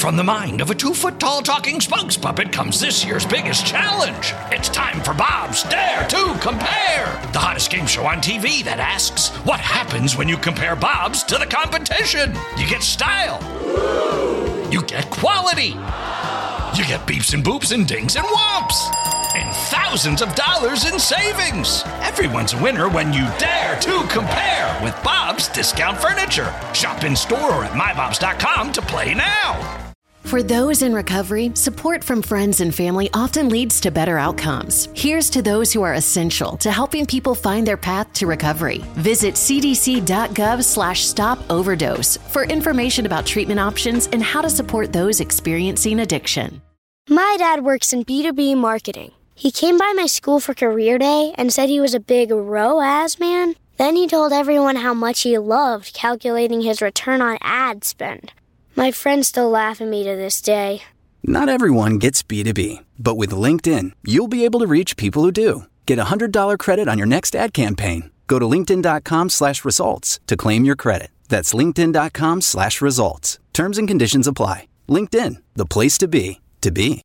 from the mind of a 2-foot-tall talking spokes puppet comes this year's biggest challenge. It's time for Bob's Dare to Compare, the hottest game show on TV that asks, what happens when you compare Bob's to the competition? You get style. You get quality. You get beeps and boops and dings and whomps. And thousands of dollars in savings. Everyone's a winner when you dare to compare with Bob's Discount Furniture. Shop in store or at mybobs.com to play now. For those in recovery, support from friends and family often leads to better outcomes. Here's to those who are essential to helping people find their path to recovery. Visit cdc.gov/stop overdose for information about treatment options and how to support those experiencing addiction. My dad works in B2B marketing. He came by my school for career day and said he was a big ROAS man. Then he told everyone how much he loved calculating his return on ad spend. My friends still laugh at me to this day. Not everyone gets B2B, but with LinkedIn, you'll be able to reach people who do. Get a $100 credit on your next ad campaign. Go to linkedin.com/results to claim your credit. That's linkedin.com/results. Terms and conditions apply. LinkedIn, the place to be, to be.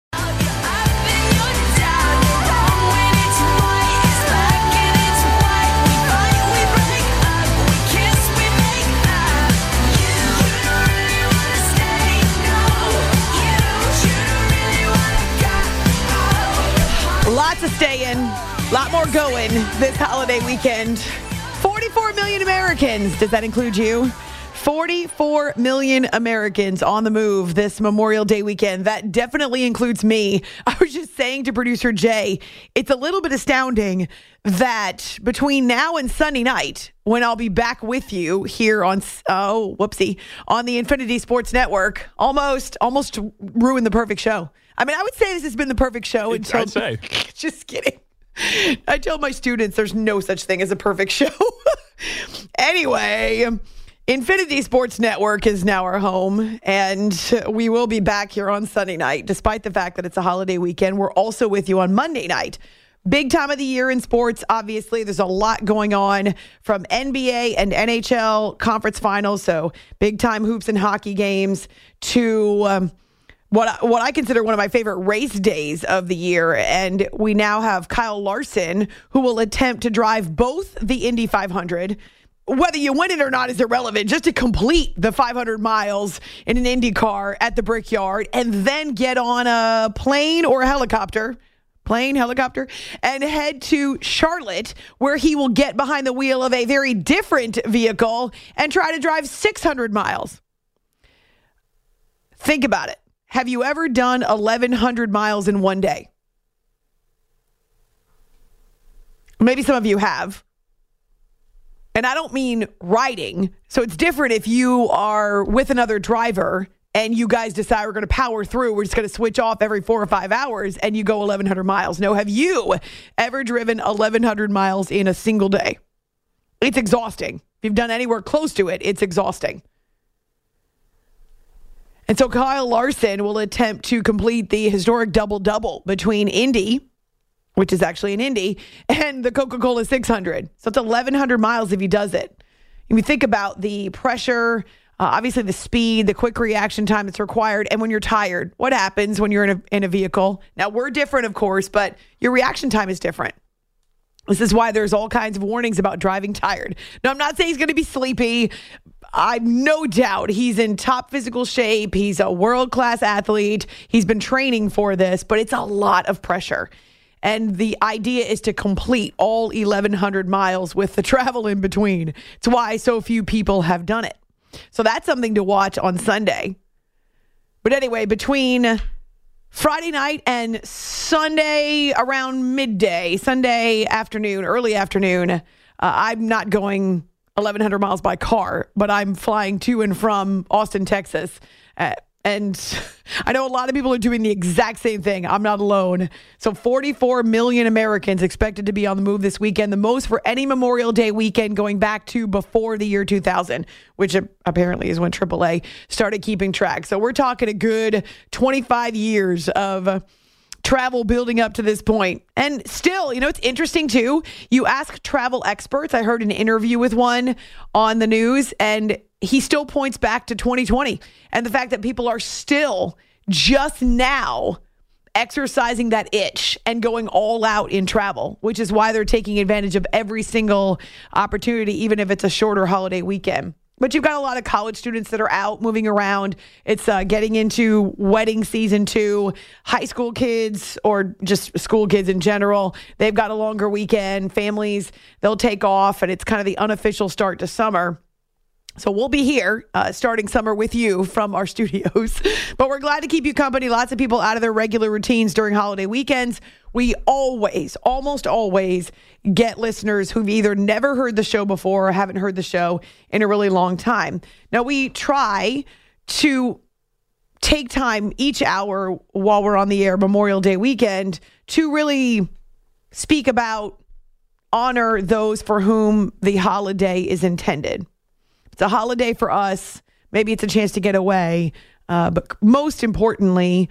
Lots of staying, a lot more going this holiday weekend. 44 million Americans. Does that include you? 44 million Americans on the move this Memorial Day weekend. That definitely includes me. I was just saying to producer Jay, it's a little bit astounding that between now and Sunday night, when I'll be back with you here on, on the Infinity Sports Network, almost ruined the perfect show. I mean, I would say this has been the perfect show until... I'd say. Just kidding. I tell my students there's no such thing as a perfect show. Anyway, Infinity Sports Network is now our home, and we will be back here on Sunday night. Despite the fact that it's a holiday weekend, we're also with you on Monday night. Big time of the year in sports, obviously. There's a lot going on from NBA and NHL conference finals, so big time hoops and hockey games to... What I consider one of my favorite race days of the year. And we now have Kyle Larson, who will attempt to drive both the Indy 500. Whether you win it or not is irrelevant, just to complete the 500 miles in an Indy car at the Brickyard and then get on a plane or a helicopter, and head to Charlotte, where he will get behind the wheel of a very different vehicle and try to drive 600 miles. Think about it. Have you ever done 1,100 miles in one day? Maybe some of you have. And I don't mean riding. So it's different if you are with another driver and you guys decide we're going to power through. We're just going to switch off every 4 or 5 hours and you go 1,100 miles. No, have you ever driven 1,100 miles in a single day? It's exhausting. If you've done anywhere close to it, it's exhausting. And so Kyle Larson will attempt to complete the historic double-double between Indy, which is actually an Indy, and the Coca-Cola 600. So it's 1,100 miles if he does it. If you think about the pressure, obviously the speed, the quick reaction time that's required, and when you're tired, what happens when you're in a vehicle? Now, we're different, of course, but your reaction time is different. This is why there's all kinds of warnings about driving tired. Now, I'm not saying he's going to be sleepy. I've no doubt he's in top physical shape. He's a world-class athlete. He's been training for this, but it's a lot of pressure. And the idea is to complete all 1,100 miles with the travel in between. It's why so few people have done it. So that's something to watch on Sunday. But anyway, between Friday night and Sunday around midday, Sunday afternoon, early afternoon, I'm not going 1,100 miles by car, but I'm flying to and from Austin, Texas. And I know a lot of people are doing the exact same thing. I'm not alone. So 44 million Americans expected to be on the move this weekend, the most for any Memorial Day weekend going back to before the year 2000, which apparently is when AAA started keeping track. So we're talking a good 25 years of travel building up to this point. And still, it's interesting too. You ask travel experts. I heard an interview with one on the news, and he still points back to 2020 and the fact that people are still just now exercising that itch and going all out in travel, which is why they're taking advantage of every single opportunity, even if it's a shorter holiday weekend. But you've got a lot of college students that are out moving around. It's getting into wedding season too. High school kids or just school kids in general, they've got a longer weekend. Families, they'll take off, and it's kind of the unofficial start to summer. So we'll be here starting summer with you from our studios. But we're glad to keep you company. Lots of people out of their regular routines during holiday weekends. We almost always get listeners who've either never heard the show before or haven't heard the show in a really long time. Now, we try to take time each hour while we're on the air Memorial Day weekend to really speak about, honor those for whom the holiday is intended. It's a holiday for us. Maybe it's a chance to get away. But most importantly,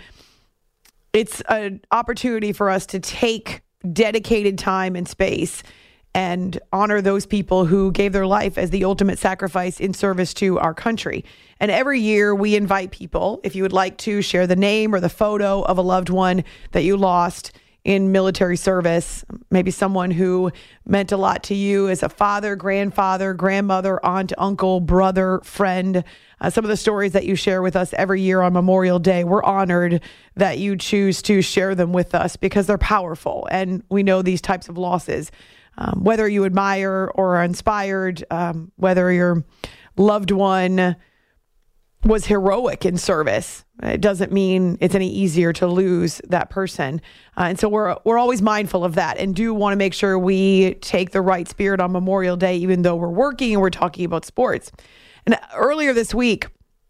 it's an opportunity for us to take dedicated time and space and honor those people who gave their life as the ultimate sacrifice in service to our country. And every year we invite people, if you would like to share the name or the photo of a loved one that you lost in military service, maybe someone who meant a lot to you as a father, grandfather, grandmother, aunt, uncle, brother, friend. Some of the stories that you share with us every year on Memorial Day, we're honored that you choose to share them with us because they're powerful. And we know these types of losses, whether you admire or are inspired, whether your loved one was heroic in service, it doesn't mean it's any easier to lose that person. And so we're always mindful of that and do want to make sure we take the right spirit on Memorial Day, even though we're working and we're talking about sports. And earlier this week,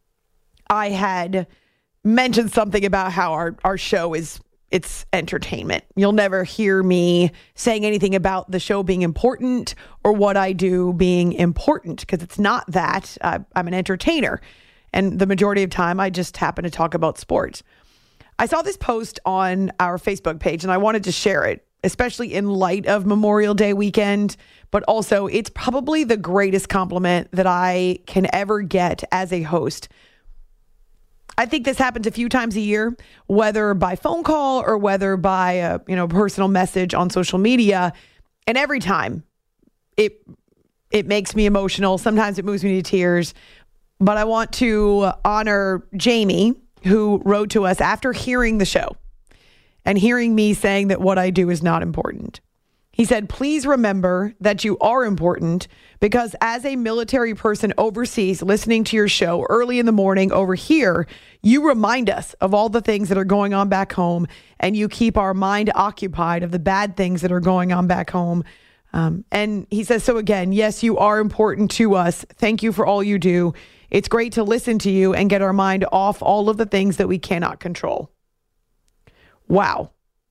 I had mentioned something about how our show it's entertainment. You'll never hear me saying anything about the show being important or what I do being important, because it's not that. I'm an entertainer. And the majority of time, I just happen to talk about sports. I saw this post on our Facebook page, and I wanted to share it, especially in light of Memorial Day weekend. But also, it's probably the greatest compliment that I can ever get as a host. I think this happens a few times a year, whether by phone call or whether by a personal message on social media. And every time, it makes me emotional. Sometimes it moves me to tears. But I want to honor Jamie, who wrote to us after hearing the show and hearing me saying that what I do is not important. He said, please remember that you are important, because as a military person overseas listening to your show early in the morning over here, you remind us of all the things that are going on back home, and you keep our mind occupied of the bad things that are going on back home. And he says, so again, yes, you are important to us. Thank you for all you do. It's great to listen to you and get our mind off all of the things that we cannot control. Wow.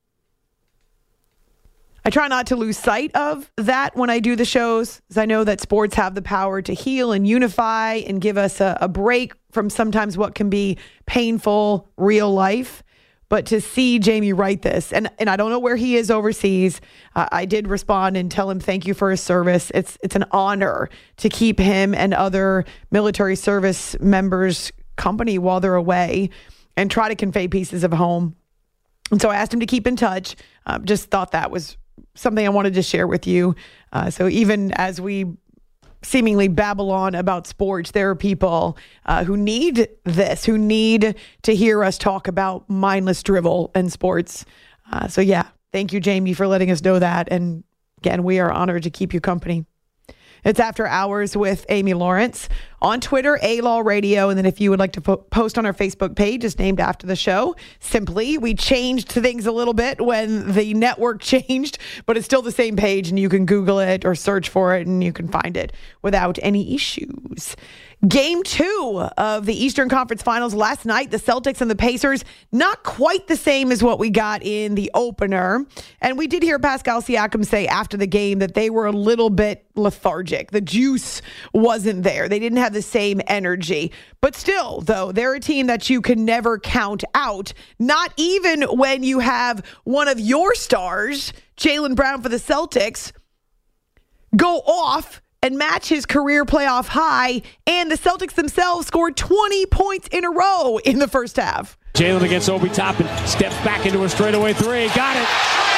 I try not to lose sight of that when I do the shows, because I know that sports have the power to heal and unify and give us a break from sometimes what can be painful real life. But to see Jamie write this, and I don't know where he is overseas. I did respond and tell him thank you for his service. It's an honor to keep him and other military service members company while they're away and try to convey pieces of home. And so I asked him to keep in touch. Just thought that was something I wanted to share with you. So even as we seemingly babble on about sports, there are people who need this, who need to hear us talk about mindless drivel and sports. So yeah, thank you, Jamie, for letting us know that. And again, we are honored to keep you company. It's After Hours with Amy Lawrence on Twitter, A-Law Radio. And then if you would like to post on our Facebook page, it's named after the show. Simply, we changed things a little bit when the network changed, but it's still the same page, and you can Google it or search for it and you can find it without any issues. Game 2 of the Eastern Conference Finals last night, the Celtics and the Pacers, not quite the same as what we got in the opener. And we did hear Pascal Siakam say after the game that they were a little bit lethargic. The juice wasn't there. They didn't have have the same energy. But still, though, they're a team that you can never count out, not even when you have one of your stars, Jaylen Brown for the Celtics, go off and match his career playoff high, and the Celtics themselves scored 20 points in a row in the first half. Jaylen against Obi Toppin, steps back into a straightaway three, got it.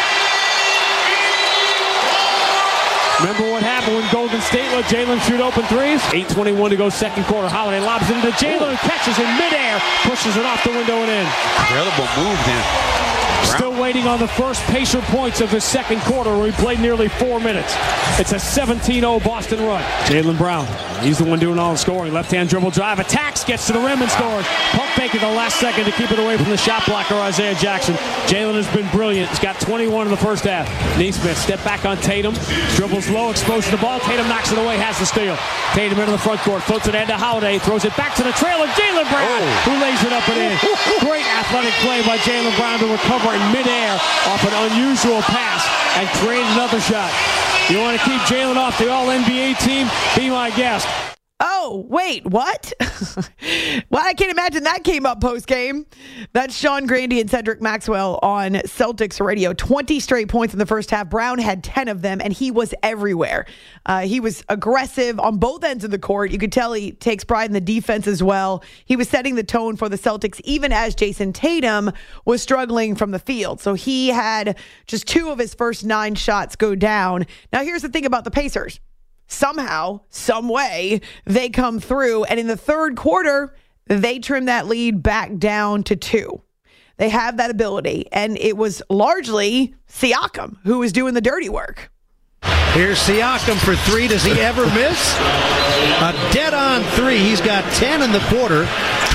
Remember what happened when Golden State let Jaylen shoot open threes? 8:21 to go second quarter. Holiday lobs it into Jaylen, catches in midair, pushes it off the window and in. Incredible move then. Still waiting on the first Pacer points of his second quarter where he played nearly 4 minutes. It's a 17-0 Boston run. Jaylen Brown, he's the one doing all the scoring. Left-hand dribble drive, attacks, gets to the rim and scores. Pump fake at the last second to keep it away from the shot blocker, Isaiah Jackson. Jaylen has been brilliant. He's got 21 in the first half. Naismith, step back on Tatum. Dribbles low, exposed to the ball. Tatum knocks it away, has the steal. Tatum into the front court, floats it into Holiday, throws it back to the trailer. Jaylen Brown, who lays it up and in. Great athletic play by Jaylen Brown to recover in midair off an unusual pass and create another shot. You want to keep Jaylen off the All-NBA team? Be my guest. Oh, wait, what? Well, I can't imagine that came up post-game. That's Sean Grande and Cedric Maxwell on Celtics Radio. 20 straight points in the first half. Brown had 10 of them, and he was everywhere. He was aggressive on both ends of the court. You could tell he takes pride in the defense as well. He was setting the tone for the Celtics, even as Jason Tatum was struggling from the field. So he had just 2 of his first 9 shots go down. Now, here's the thing about the Pacers. Somehow, some way, they come through. And in the third quarter, they trim that lead back down to 2. They have that ability. And it was largely Siakam who was doing the dirty work. Here's Siakam for 3. Does he ever miss? A dead-on 3. He's got 10 in the quarter,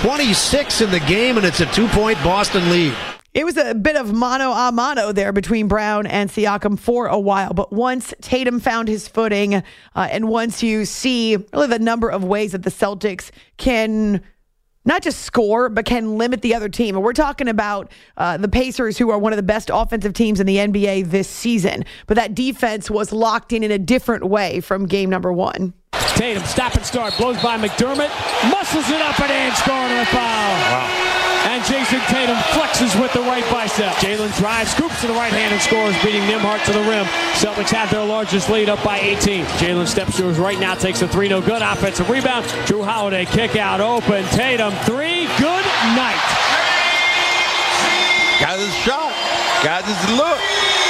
26 in the game, and it's a 2-point Boston lead. It was a bit of mano a mano there between Brown and Siakam for a while. But once Tatum found his footing, and once you see really the number of ways that the Celtics can not just score, but can limit the other team. And we're talking about the Pacers, who are one of the best offensive teams in the NBA this season. But that defense was locked in a different way from game number 1. Tatum, stop and start, blows by McDermott, muscles it up and in, scoring a foul. Wow. And Jason Tatum flexes with the right bicep. Jaylen drives, scoops to the right hand and scores, beating Nembhard to the rim. Celtics have their largest lead, up by 18. Jaylen steps to his right now, takes a 3, no good. Offensive rebound. Drew Holiday, kick out, open. Tatum, 3, good night. Got his shot. Got his look.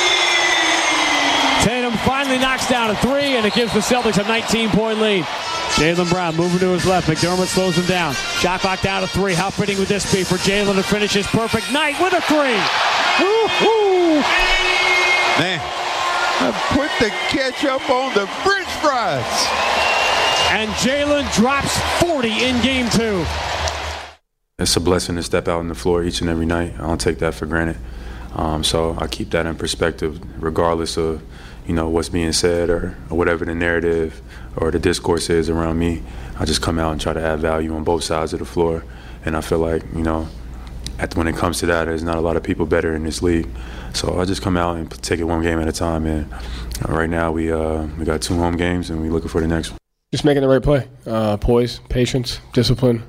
Tatum finally knocks down a 3, and it gives the Celtics a 19-point lead. Jaylen Brown moving to his left. McDermott slows him down. Shot clock down to 3. How fitting would this be for Jaylen to finish his perfect night with a 3? Woo-hoo! Man, I put the ketchup on the French fries. And Jaylen drops 40 in game 2. It's a blessing to step out on the floor each and every night. I don't take that for granted. So I keep that in perspective, regardless of what's being said or whatever the narrative or the discourse is around me. I just come out and try to add value on both sides of the floor. And I feel like, when it comes to that, there's not a lot of people better in this league. So I just come out and take it one game at a time. And right now we got 2 home games and we're looking for the next one. Just making the right play. Poise, patience, discipline.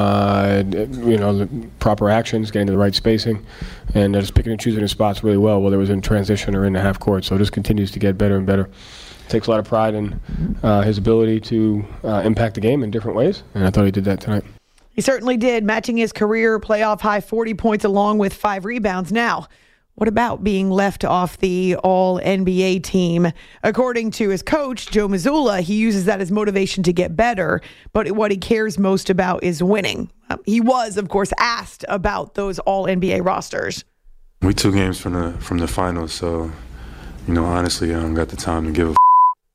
The proper actions, getting to the right spacing, and just picking and choosing his spots really well, whether it was in transition or in the half court. So it just continues to get better and better. Takes a lot of pride in his ability to impact the game in different ways, and I thought he did that tonight. He certainly did, matching his career playoff high 40 points along with 5 rebounds. Now, what about being left off the All-NBA team? According to his coach, Joe Mazzulla, he uses that as motivation to get better, but what he cares most about is winning. He was, of course, asked about those All-NBA rosters. We 2 games from the finals, so, honestly, I don't got the time to give a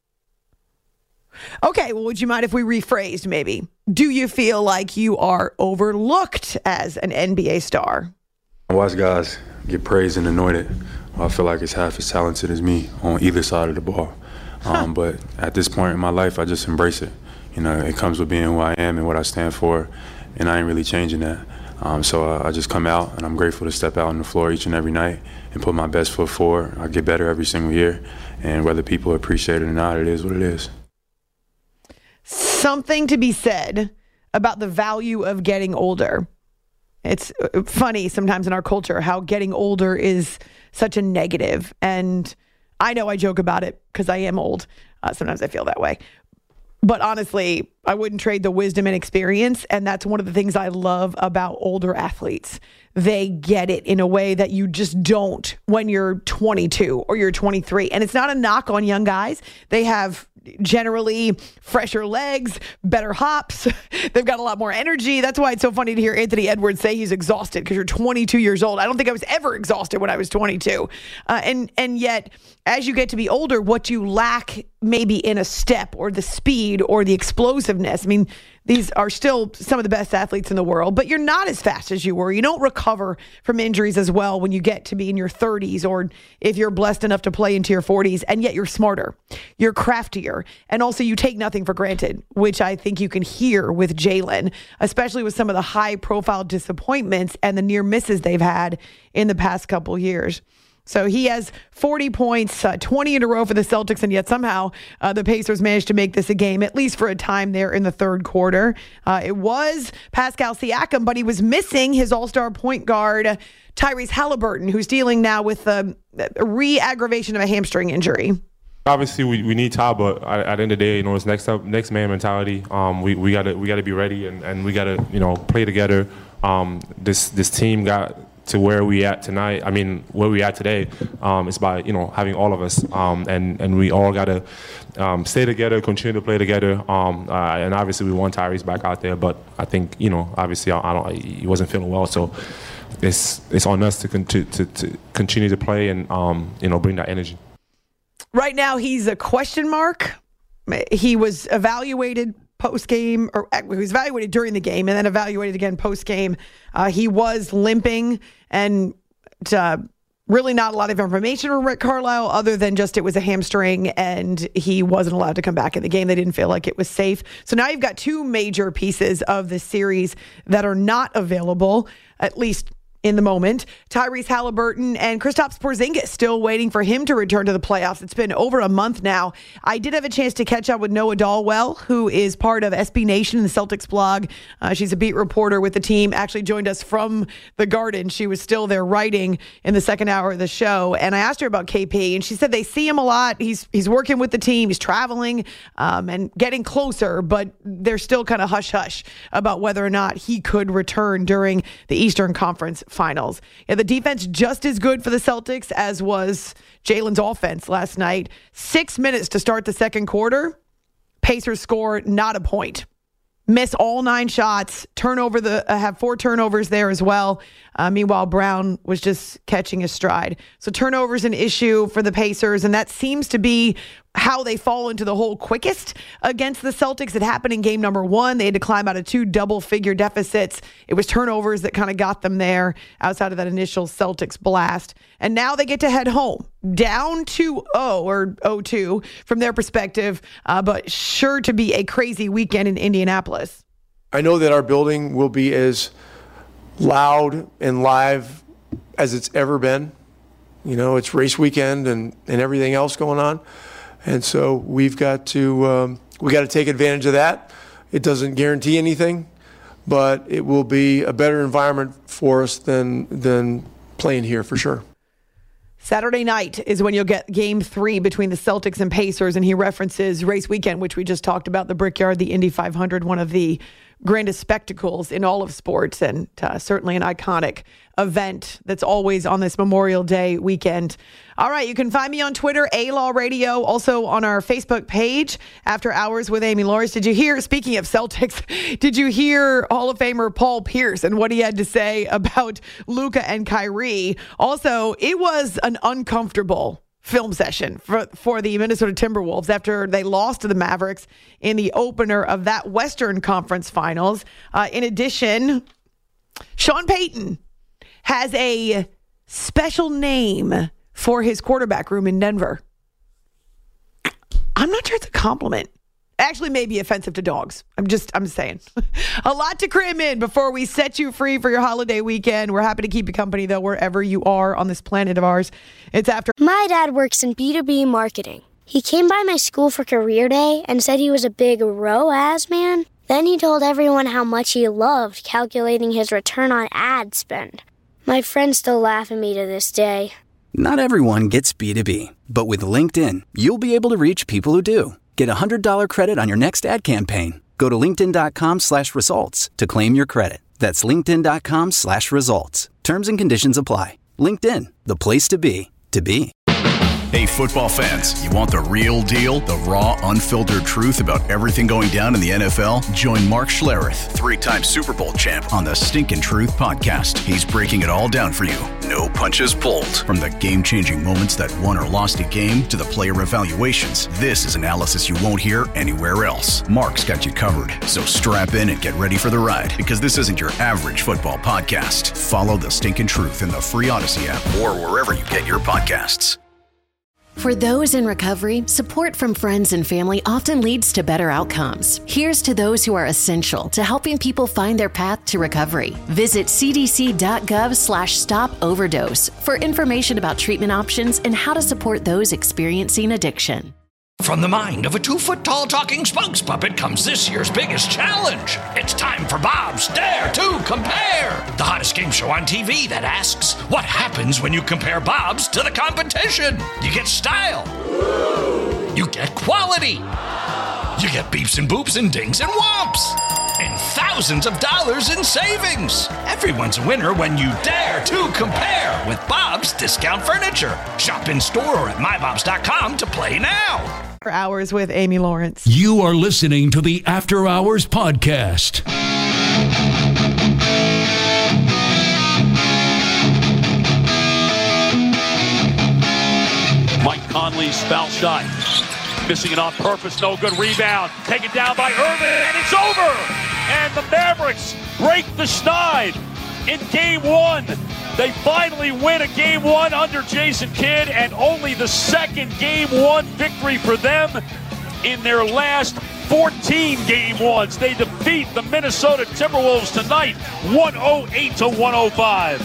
Okay, well, would you mind if we rephrased maybe? Do you feel like you are overlooked as an NBA star? I watch guys get praised and anointed. I feel like it's half as talented as me on either side of the ball. But at this point in my life, I just embrace it. It comes with being who I am and what I stand for, and I ain't really changing that. So I just come out, and I'm grateful to step out on the floor each and every night and put my best foot forward. I get better every single year, and whether people appreciate it or not, it is what it is. something to be said about the value of getting older. It's funny sometimes in our culture how getting older is such a negative. And I know I joke about it because I am old. Sometimes I feel that way. But honestly, I wouldn't trade the wisdom and experience. And that's one of the things I love about older athletes. They get it in a way that you just don't when you're 22 or you're 23. And it's not a knock on young guys. They have generally fresher legs, better hops. They've got a lot more energy. That's why it's so funny to hear Anthony Edwards say he's exhausted because you're 22 years old. I don't think I was ever exhausted when I was 22. And yet, as you get to be older, what you lack maybe in a step or the speed or the explosiveness. I mean, these are still some of the best athletes in the world, but you're not as fast as you were. You don't recover from injuries as well when you get to be in your 30s or if you're blessed enough to play into your 40s, and yet you're smarter, you're craftier, and also you take nothing for granted, which I think you can hear with Jalen, especially with some of the high-profile disappointments and the near misses they've had in the past couple years. So he has 40 points, 20 in a row for the Celtics, and yet somehow the Pacers managed to make this a game, at least for a time there in the third quarter. It was Pascal Siakam, but he was missing his all-star point guard, Tyrese Halliburton, who's dealing now with a re-aggravation of a hamstring injury. Obviously, we need Ty, but at the end of the day, it's next man mentality. We gotta be ready, and we gotta play together. This team got to where we at tonight. I mean, where we at today is by having all of us, and we all gotta stay together, continue to play together. And obviously, we want Tyrese back out there, but I think obviously he wasn't feeling well, so it's on us to continue to play and bring that energy. Right now, he's a question mark. He was evaluated post-game, or he was evaluated during the game and then evaluated again post-game. He was limping, and really not a lot of information from Rick Carlisle other than just it was a hamstring and he wasn't allowed to come back in the game. They didn't feel like it was safe. So now you've got two major pieces of the series that are not available, at least in the moment. Tyrese Halliburton and Kristaps Porzingis, still waiting for him to return to the playoffs. It's been over a month now. I did have a chance to catch up with Noah Dahlwell, who is part of SB Nation, the Celtics blog. She's a beat reporter with the team, actually joined us from the Garden. She was still there writing in the second hour of the show. And I asked her about KP, and she said they see him a lot. He's working with the team. He's traveling and getting closer, but they're still kind of hush-hush about whether or not he could return during the Eastern Conference Finals. Yeah, the defense just as good for the Celtics as was Jalen's offense last night. 6 minutes to start the second quarter. Pacers score not a point. Miss all 9 shots. Have 4 turnovers there as well. Meanwhile, Brown was just catching his stride. So turnovers an issue for the Pacers, and that seems to be how they fall into the hole quickest against the Celtics. It happened in game number 1. They had to climb out of 2 double-figure deficits. It was turnovers that kind of got them there outside of that initial Celtics blast. And now they get to head home, down 2-0 or 0-2 from their perspective, but sure to be a crazy weekend in Indianapolis. I know that our building will be as loud and live as it's ever been. It's race weekend and everything else going on. And so we've got to take advantage of that. It doesn't guarantee anything, but it will be a better environment for us than playing here for sure. Saturday night is when you'll get game 3 between the Celtics and Pacers, and he references race weekend, which we just talked about, the Brickyard, the Indy 500, one of the grandest spectacles in all of sports, and certainly an iconic event that's always on this Memorial Day weekend. All right, you can find me on Twitter, A-Law Radio, also on our Facebook page, After Hours with Amy Lawrence. Did you hear, speaking of Celtics, did you hear Hall of Famer Paul Pierce and what he had to say about Luka and Kyrie? Also, it was an uncomfortable film session for the Minnesota Timberwolves after they lost to the Mavericks in the opener of that Western Conference Finals. In addition, Sean Payton has a special name for his quarterback room in Denver. I'm not sure it's a compliment. Actually, may be offensive to dogs. I'm saying. A lot to cram in before we set you free for your holiday weekend. We're happy to keep you company, though, wherever you are on this planet of ours. It's after. My dad works in B2B marketing. He came by my school for career day and said he was a big ROAS man. Then he told everyone how much he loved calculating his return on ad spend. My friends still laugh at me to this day. Not everyone gets B2B, but with LinkedIn, you'll be able to reach people who do. Get a $100 credit on your next ad campaign. Go to linkedin.com/results to claim your credit. That's linkedin.com/results. Terms and conditions apply. LinkedIn, the place to be, to be. Hey, football fans, you want the real deal? The raw, unfiltered truth about everything going down in the NFL? Join Mark Schlereth, 3-time Super Bowl champ, on the Stinkin' Truth podcast. He's breaking it all down for you. No punches pulled. From the game-changing moments that won or lost a game to the player evaluations, this is analysis you won't hear anywhere else. Mark's got you covered. So strap in and get ready for the ride, because this isn't your average football podcast. Follow the Stinkin' Truth in the free Odyssey app or wherever you get your podcasts. For those in recovery, support from friends and family often leads to better outcomes. Here's to those who are essential to helping people find their path to recovery. Visit cdc.gov/stop-overdose for information about treatment options and how to support those experiencing addiction. From the mind of a 2-foot-tall talking spokes puppet comes this year's biggest challenge. It's time for Bob's Dare to Compare, the hottest game show on TV that asks, what happens when you compare Bob's to the competition? You get style. You get quality. You get beeps and boops and dings and whomps. And thousands of dollars in savings. Everyone's a winner when you dare to compare with Bob's Discount Furniture. Shop in store or at mybobs.com to play now. Hours with Amy Lawrence. You are listening to the After Hours Podcast. Mike Conley's foul shot. Missing it on purpose. No good rebound. Taken down by Irvin, and it's over. And the Mavericks break the schneid in Game 1. They finally win a Game 1 under Jason Kidd, and only the second Game 1 victory for them in their last 14 Game 1s. They defeat the Minnesota Timberwolves tonight, 108-105.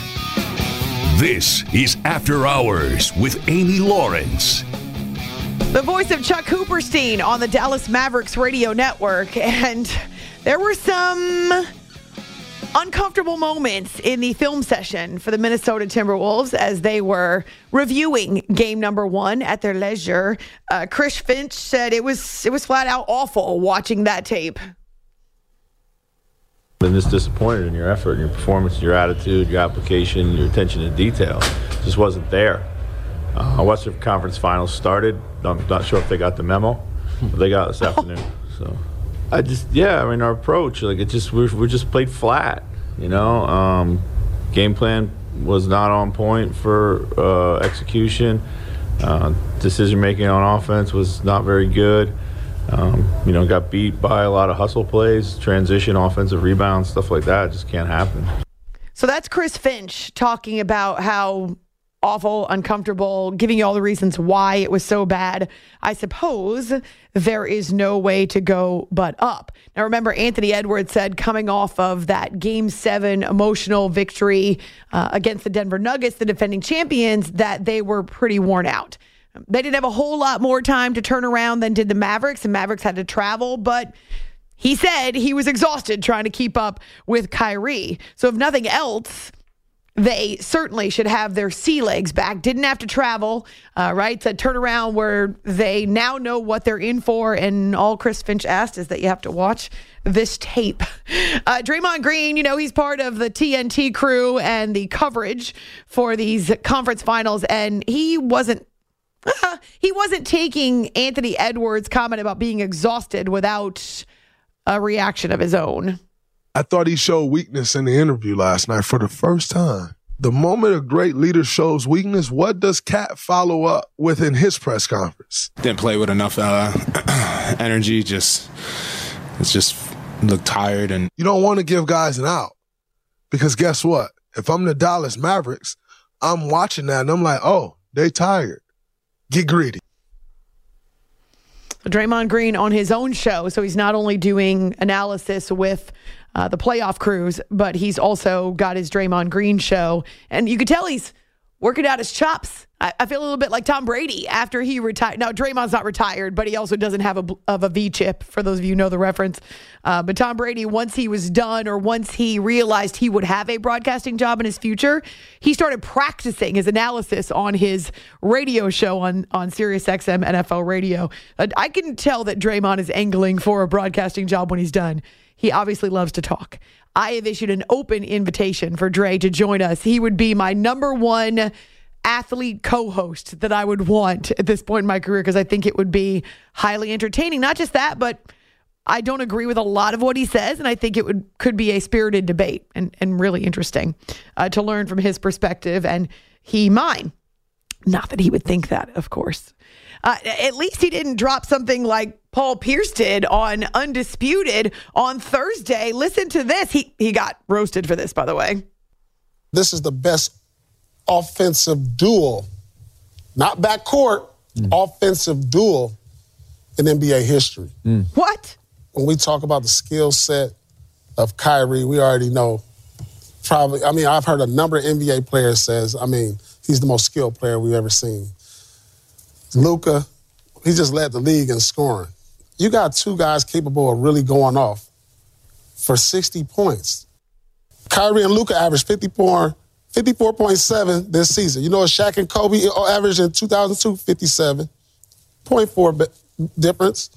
This is After Hours with Amy Lawrence. The voice of Chuck Cooperstein on the Dallas Mavericks radio network, and there were some uncomfortable moments in the film session for the Minnesota Timberwolves as they were reviewing game number 1 at their leisure. Chris Finch said it was flat out awful watching that tape. Been this disappointed in your effort, your performance, your attitude, your application, your attention to detail. Just wasn't there. I watched the conference finals started. I'm not sure if they got the memo, but they got it this afternoon. So our approach, we just played flat, game plan was not on point for execution. Decision making on offense was not very good. Got beat by a lot of hustle plays, transition, offensive rebounds, stuff like that. It just can't happen. So that's Chris Finch talking about how awful, uncomfortable, giving you all the reasons why it was so bad. I suppose there is no way to go but up. Now, remember, Anthony Edwards said coming off of that Game 7 emotional victory against the Denver Nuggets, the defending champions, that they were pretty worn out. They didn't have a whole lot more time to turn around than did the Mavericks, and Mavericks had to travel, but he said he was exhausted trying to keep up with Kyrie. So if nothing else, they certainly should have their sea legs back. Didn't have to travel, right? It's a turnaround where they now know what they're in for, and all Chris Finch asked is that you have to watch this tape. Draymond Green, he's part of the TNT crew and the coverage for these conference finals, and he wasn't taking Anthony Edwards' comment about being exhausted without a reaction of his own. I thought he showed weakness in the interview last night for the first time. The moment a great leader shows weakness, what does Cat follow up with in his press conference? Didn't play with enough energy, just looked tired. And you don't want to give guys an out because guess what? If I'm the Dallas Mavericks, I'm watching that and I'm like, oh, they tired. Get greedy. Draymond Green on his own show, so he's not only doing analysis with the playoff crews, but he's also got his Draymond Green show. And you could tell he's working out his chops. I feel a little bit like Tom Brady after he retired. Now, Draymond's not retired, but he also doesn't have a V-chip, for those of you who know the reference. But Tom Brady, once he was done, or once he realized he would have a broadcasting job in his future, he started practicing his analysis on his radio show on SiriusXM NFL Radio. I can tell that Draymond is angling for a broadcasting job when he's done. He obviously loves to talk. I have issued an open invitation for Dre to join us. He would be my number one athlete co-host that I would want at this point in my career, because I think it would be highly entertaining. Not just that, but I don't agree with a lot of what he says, and I think it could be a spirited debate and really interesting to learn from his perspective and he mine. Not that he would think that, of course. At least he didn't drop something like Paul Pierce did on Undisputed on Thursday. Listen to this. He got roasted for this, by the way. This is the best offensive duel, not backcourt, offensive duel in NBA history. What? When we talk about the skill set of Kyrie, we already know probably, I've heard a number of NBA players says, he's the most skilled player we've ever seen. Luka, he just led the league in scoring. You got two guys capable of really going off for 60 points. Kyrie and Luka averaged 54.7 this season. You know what Shaq and Kobe averaged in 2002? 57.4 difference.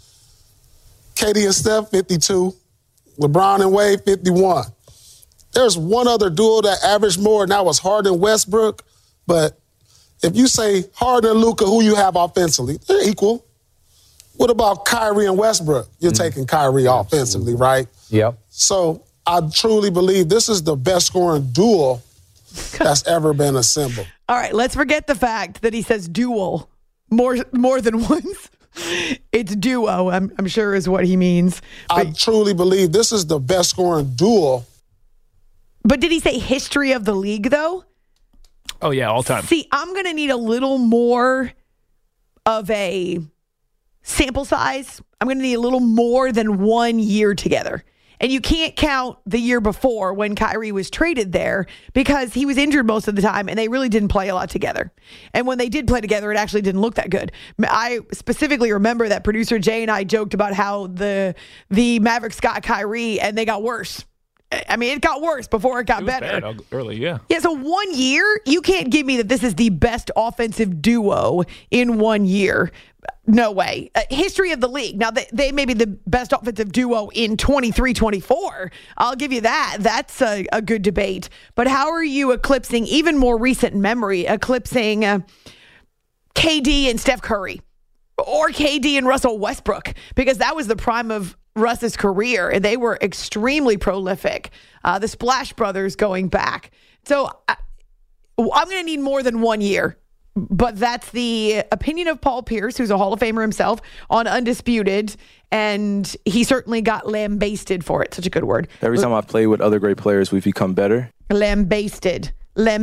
KD and Steph, 52. LeBron and Wade, 51. There's one other duo that averaged more, and that was Harden and Westbrook. But if you say Harden and Luka, who you have offensively, they're equal. What about Kyrie and Westbrook? You're taking Kyrie offensively, right? Yep. So I truly believe this is the best scoring duel that's ever been assembled. All right, let's forget the fact that he says duel more than once. It's duo, I'm sure is what he means. I truly believe this is the best scoring duel. But did he say history of the league, though? Oh, yeah, all time. See, I'm going to need a little more of a sample size. I'm going to need a little more than 1 year together. And you can't count the year before when Kyrie was traded there, because he was injured most of the time and they really didn't play a lot together. And when they did play together, it actually didn't look that good. I specifically remember that producer Jay and I joked about how the Mavericks got Kyrie and they got worse. It got worse before it got better. Bad early, yeah. Yeah, so 1 year, you can't give me that this is the best offensive duo in 1 year. No way. History of the league. Now, they may be the best offensive duo in 23-24. I'll give you that. That's a good debate. But how are you eclipsing, even more recent memory, eclipsing KD and Steph Curry? Or KD and Russell Westbrook? Because that was the prime of Russ's career, and they were extremely prolific. The Splash Brothers going back. So I'm going to need more than 1 year. But that's the opinion of Paul Pierce, who's a Hall of Famer himself, on Undisputed. And he certainly got lambasted for it. Such a good word. Every time I play with other great players, we've become better. Lambasted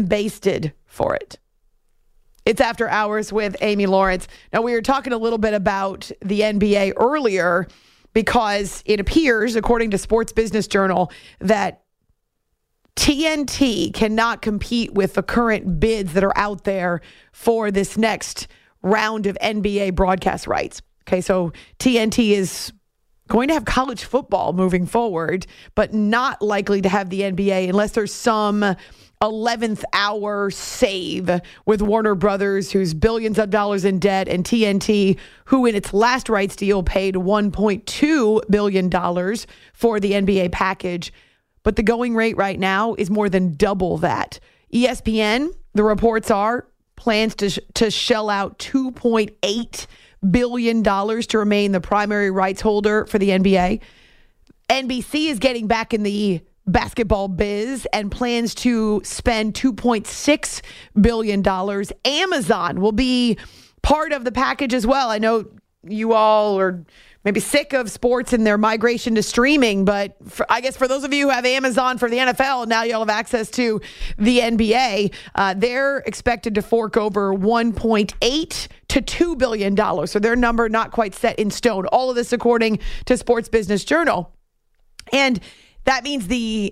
for it. It's After Hours with Amy Lawrence. Now, we were talking a little bit about the NBA earlier, because it appears, according to Sports Business Journal, that TNT cannot compete with the current bids that are out there for this next round of NBA broadcast rights. Okay, so TNT is going to have college football moving forward, but not likely to have the NBA unless there's some 11th hour save with Warner Brothers, who's billions of dollars in debt, and TNT, who in its last rights deal paid $1.2 billion for the NBA package. But the going rate right now is more than double that. ESPN, the reports are, plans to shell out $2.8 billion to remain the primary rights holder for the NBA. NBC is getting back in the basketball biz and plans to spend $2.6 billion. Amazon will be part of the package as well. I know you all are maybe sick of sports and their migration to streaming, but I guess for those of you who have Amazon for the NFL, now you'll have access to the NBA. They're expected to fork over $1.8 to $2 billion. So their number not quite set in stone. All of this according to Sports Business Journal. And That means the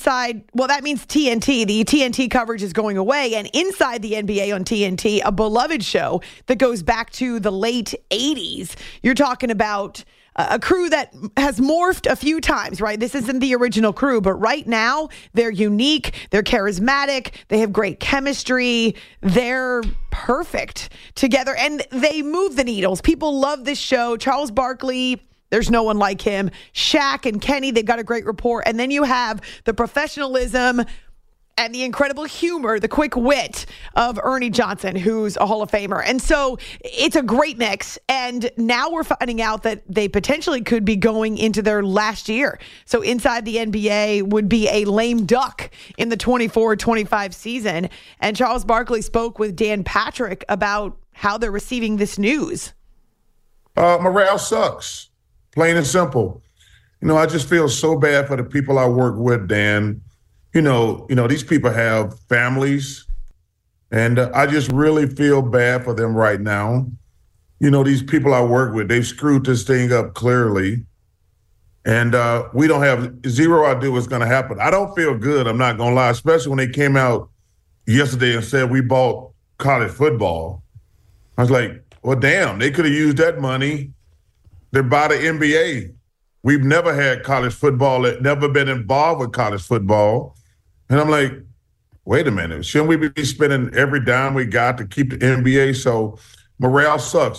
TNT. The TNT coverage is going away. And inside the NBA on TNT, a beloved show that goes back to the late 80s. You're talking about a crew that has morphed a few times, right? This isn't the original crew, but right now they're unique. They're charismatic. They have great chemistry. They're perfect together, and they move the needles. People love this show. Charles Barkley, there's no one like him. Shaq and Kenny, they've got a great rapport. And then you have the professionalism and the incredible humor, the quick wit of Ernie Johnson, who's a Hall of Famer. And so it's a great mix. And now we're finding out that they potentially could be going into their last year. So Inside the NBA would be a lame duck in the 24-25 season. And Charles Barkley spoke with Dan Patrick about how they're receiving this news. Morale sucks, plain and simple. I just feel so bad for the people I work with, Dan. These people have families, and I just really feel bad for them right now. These people I work with, they've screwed this thing up clearly, and we don't have zero idea what's going to happen. I don't feel good, I'm not going to lie, especially when they came out yesterday and said we bought college football. I was like, well, damn, they could have used that money to buy the NBA. We've never had college football, never been involved with college football. And I'm like, wait a minute, shouldn't we be spending every dime we got to keep the NBA? So morale sucks.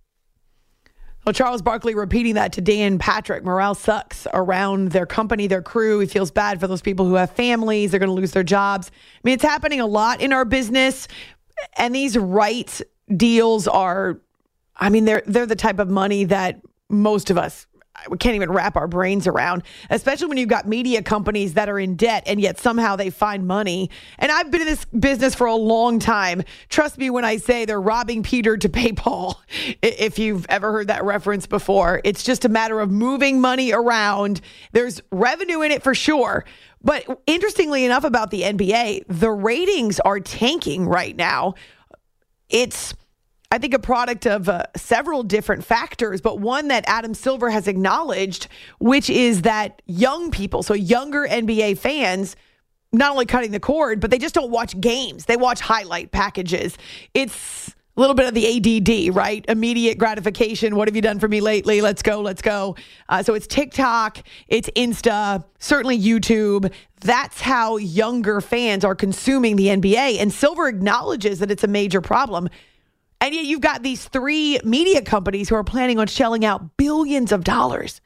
Well, Charles Barkley repeating that to Dan Patrick. Morale sucks around their company, their crew. He feels bad for those people who have families. They're going to lose their jobs. I mean, it's happening a lot in our business. And these rights deals are, they're the type of money that most of us, we can't even wrap our brains around, especially when you've got media companies that are in debt and yet somehow they find money. And I've been in this business for a long time. Trust me when I say they're robbing Peter to pay Paul. If you've ever heard that reference before, it's just a matter of moving money around. There's revenue in it for sure. But interestingly enough about the NBA, the ratings are tanking right now. It's, I think, a product of several different factors, but one that Adam Silver has acknowledged, which is that young people, so younger NBA fans, not only cutting the cord, but they just don't watch games. They watch highlight packages. It's a little bit of the ADD, right? Immediate gratification. What have you done for me lately? Let's go, let's go. So it's TikTok, it's Insta, certainly YouTube. That's how younger fans are consuming the NBA. And Silver acknowledges that it's a major problem. And yet you've got these three media companies who are planning on shelling out billions of dollars.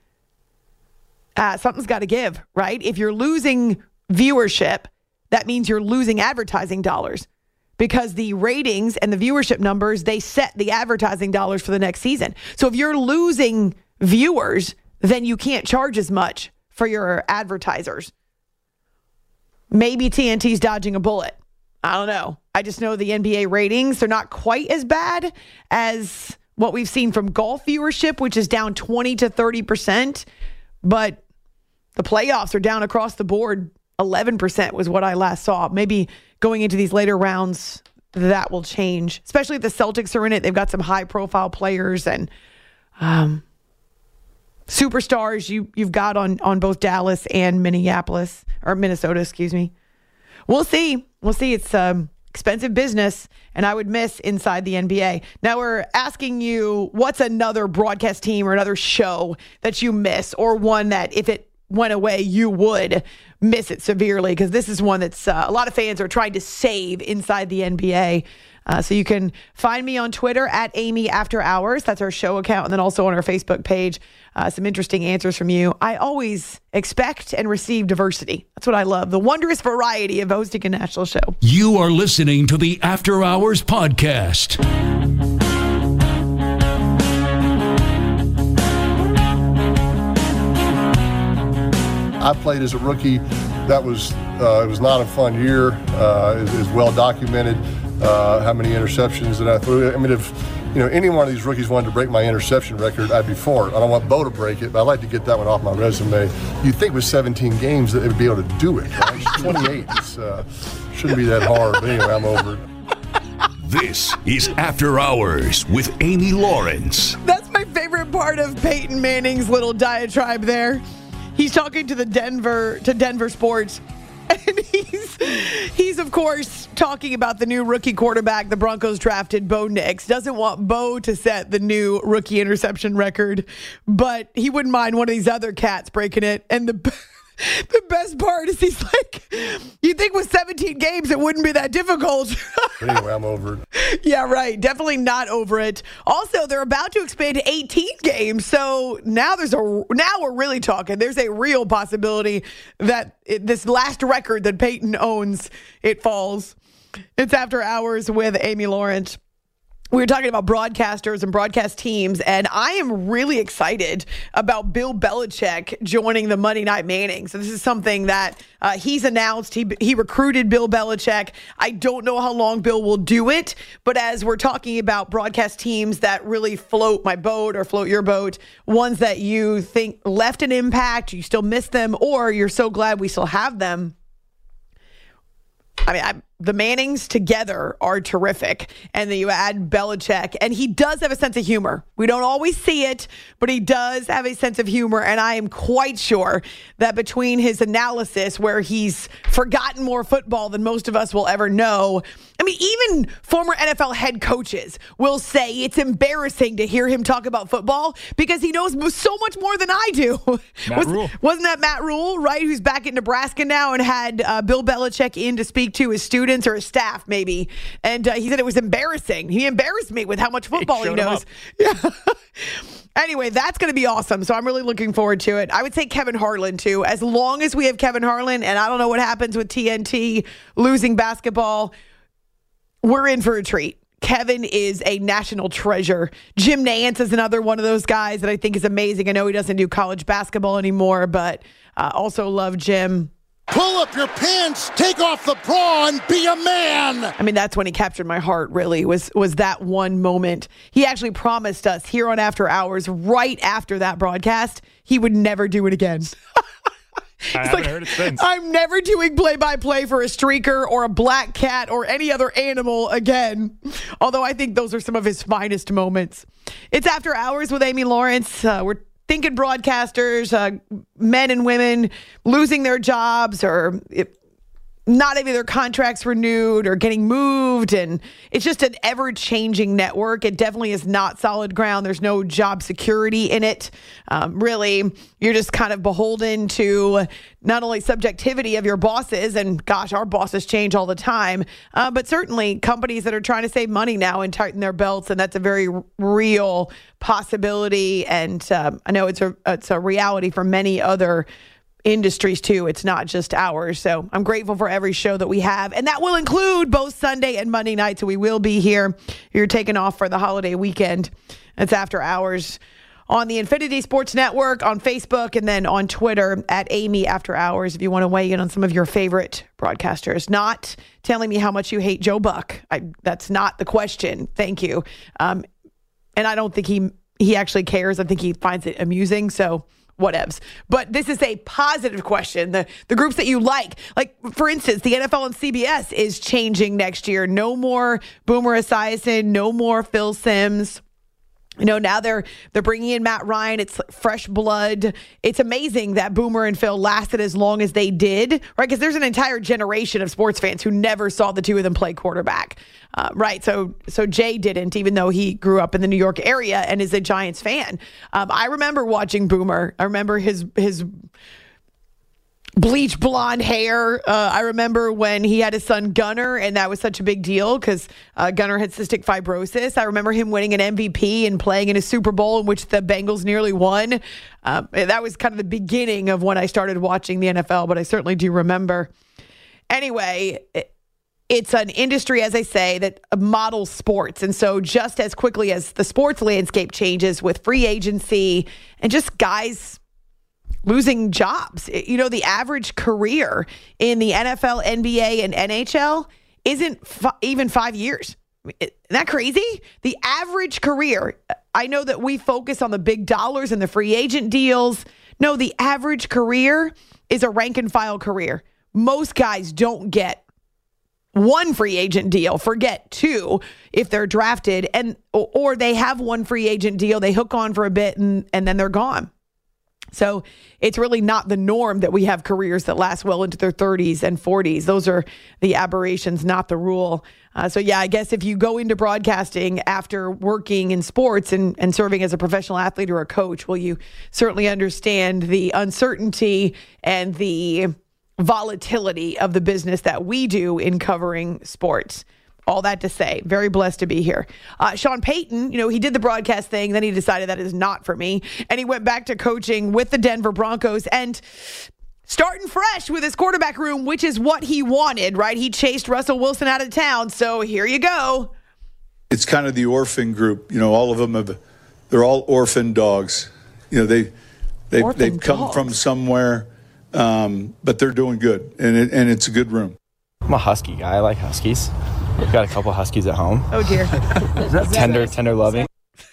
Something's got to give, right? If you're losing viewership, that means you're losing advertising dollars, because the ratings and the viewership numbers, they set the advertising dollars for the next season. So if you're losing viewers, then you can't charge as much for your advertisers. Maybe TNT's dodging a bullet. I don't know. I just know the NBA ratings, they're not quite as bad as what we've seen from golf viewership, which is down 20 to 30%. But the playoffs are down across the board. 11% was what I last saw. Maybe going into these later rounds, that will change. Especially if the Celtics are in it. They've got some high-profile players and superstars you've got on both Dallas and Minnesota, excuse me. We'll see. It's expensive business, and I would miss Inside the NBA. Now we're asking you, what's another broadcast team or another show that you miss, or one that if it went away, you would miss it severely? Because this is one that's a lot of fans are trying to save Inside the NBA. So you can find me on Twitter at Amy After Hours. That's our show account. And then also on our Facebook page, some interesting answers from you. I always expect and receive diversity. That's what I love. The wondrous variety of hosting a national show. You are listening to the After Hours podcast. I played as a rookie. That was it was not a fun year. It is well documented. How many interceptions that I threw. I mean, if any one of these rookies wanted to break my interception record, I'd be for it. I don't want Bo to break it, but I'd like to get that one off my resume. You'd think with 17 games that they would be able to do it. Right? 28. Shouldn't be that hard, but anyway, I'm over it. This is After Hours with Amy Lawrence. That's my favorite part of Peyton Manning's little diatribe there. He's talking to Denver Sports. And he's of course talking about the new rookie quarterback the Broncos drafted, Bo Nix. Doesn't want Bo to set the new rookie interception record, but he wouldn't mind one of these other cats breaking it. And the best part is he's like, you'd think with 17 games it wouldn't be that difficult. Anyway, I'm over it. Yeah, right. Definitely not over it. Also, they're about to expand to 18 games. So now we're really talking. There's a real possibility that this last record that Peyton owns, it falls. It's After Hours with Amy Lawrence. We were talking about broadcasters and broadcast teams, and I am really excited about Bill Belichick joining the Monday Night Manning. So this is something that he's announced. He recruited Bill Belichick. I don't know how long Bill will do it, but as we're talking about broadcast teams that really float my boat or float your boat, ones that you think left an impact, you still miss them, or you're so glad we still have them. I mean, the Mannings together are terrific. And then you add Belichick, and he does have a sense of humor. We don't always see it, but he does have a sense of humor. And I am quite sure that between his analysis, where he's forgotten more football than most of us will ever know. I mean, even former NFL head coaches will say it's embarrassing to hear him talk about football because he knows so much more than I do. Wasn't that Matt Rule, right? Who's back in Nebraska now and had Bill Belichick in to speak to his students or his staff, maybe. And he said it was embarrassing. He embarrassed me with how much football he knows. Yeah. Anyway, that's going to be awesome. So I'm really looking forward to it. I would say Kevin Harlan, too. As long as we have Kevin Harlan, and I don't know what happens with TNT losing basketball, we're in for a treat. Kevin is a national treasure. Jim Nantz is another one of those guys that I think is amazing. I know he doesn't do college basketball anymore, but also love Jim. Pull up your pants, take off the bra, and be a man. I mean, that's when he captured my heart, really, was that one moment. He actually promised us here on After Hours, right after that broadcast, he would never do it again. I haven't heard it since. I'm never doing play-by-play for a streaker or a black cat or any other animal again. Although I think those are some of his finest moments. It's After Hours with Amy Lawrence. We're thinking broadcasters, men and women losing their jobs or not having their contracts renewed or getting moved. And it's just an ever-changing network. It definitely is not solid ground. There's no job security in it. Really, you're just kind of beholden to not only subjectivity of your bosses, and gosh, our bosses change all the time, but certainly companies that are trying to save money now and tighten their belts. And that's a very real possibility. And I know it's a reality for many other industries too. It's not just ours. So I'm grateful for every show that we have, and that will include both Sunday and Monday night. So we will be here. You're taking off for the holiday weekend. It's After Hours on the Infinity Sports Network, on Facebook, and then on Twitter at Amy After Hours. If you want to weigh in on some of your favorite broadcasters, not telling me how much you hate Joe Buck. That's not the question. Thank you. And I don't think he actually cares. I think he finds it amusing. So whatevs. But this is a positive question. The groups that you like for instance, the NFL on CBS is changing next year. No more Boomer Esiason, no more Phil Simms. You know, now they're bringing in Matt Ryan. It's fresh blood. It's amazing that Boomer and Phil lasted as long as they did, right? Because there's an entire generation of sports fans who never saw the two of them play quarterback, right? So Jay didn't, even though he grew up in the New York area and is a Giants fan. I remember watching Boomer. I remember his bleach blonde hair. I remember when he had his son Gunnar, and that was such a big deal because Gunnar had cystic fibrosis. I remember him winning an MVP and playing in a Super Bowl in which the Bengals nearly won. That was kind of the beginning of when I started watching the NFL, but I certainly do remember. Anyway, it's an industry, as I say, that models sports. And so just as quickly as the sports landscape changes with free agency and just guys losing jobs. You know, the average career in the NFL, NBA, and NHL isn't even 5 years. Isn't that crazy? The average career, I know that we focus on the big dollars and the free agent deals. No, the average career is a rank and file career. Most guys don't get one free agent deal, forget two if they're drafted, or they have one free agent deal, they hook on for a bit and then they're gone. So it's really not the norm that we have careers that last well into their 30s and 40s. Those are the aberrations, not the rule. So, yeah, I guess if you go into broadcasting after working in sports and serving as a professional athlete or a coach, well, you certainly understand the uncertainty and the volatility of the business that we do in covering sports. All that to say, very blessed to be here. Sean Payton, he did the broadcast thing. Then he decided that is not for me. And he went back to coaching with the Denver Broncos and starting fresh with his quarterback room, which is what he wanted, right? He chased Russell Wilson out of town. So here you go. It's kind of the orphan group. All of them they're all orphan dogs. They've come from somewhere, but they're doing good. And it's a good room. I'm a husky guy. I like huskies. We've got a couple huskies at home. Oh, dear. Tender loving.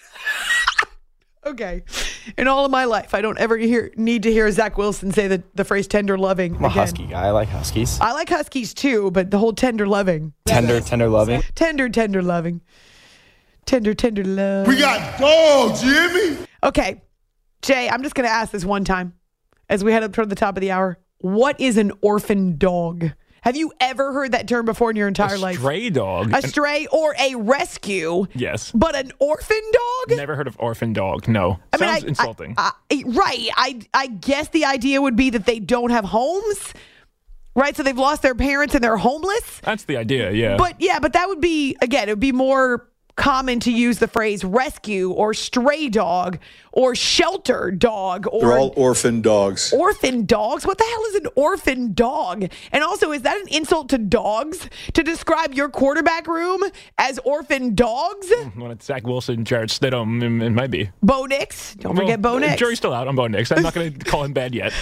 Okay. In all of my life, I don't ever need to hear Zach Wilson say the phrase tender loving. I'm a husky guy. I like huskies. I like huskies too, but the whole tender loving. Tender loving. Tender loving. Tender love. We got dogs, you hear me? Okay. Jay, I'm just going to ask this one time as we head up toward the top of the hour. What is an orphan dog? Have you ever heard that term before in your entire life? A stray dog. A stray or a rescue. Yes. But an orphan dog? Never heard of orphan dog. No. Sounds insulting. Right. I guess the idea would be that they don't have homes, right? So they've lost their parents and they're homeless. That's the idea, yeah. But that would be, again, it would be more common to use the phrase rescue or stray dog or shelter dog. They're all orphan dogs. Orphan dogs? What the hell is an orphan dog? And also, is that an insult to dogs to describe your quarterback room as orphan dogs? When it's Zach Wilson, Jarrett Stidham, it might be. Bo Nix. Don't forget Bo Nix. Jury's still out on Bo Nix. I'm not going to call him bad yet.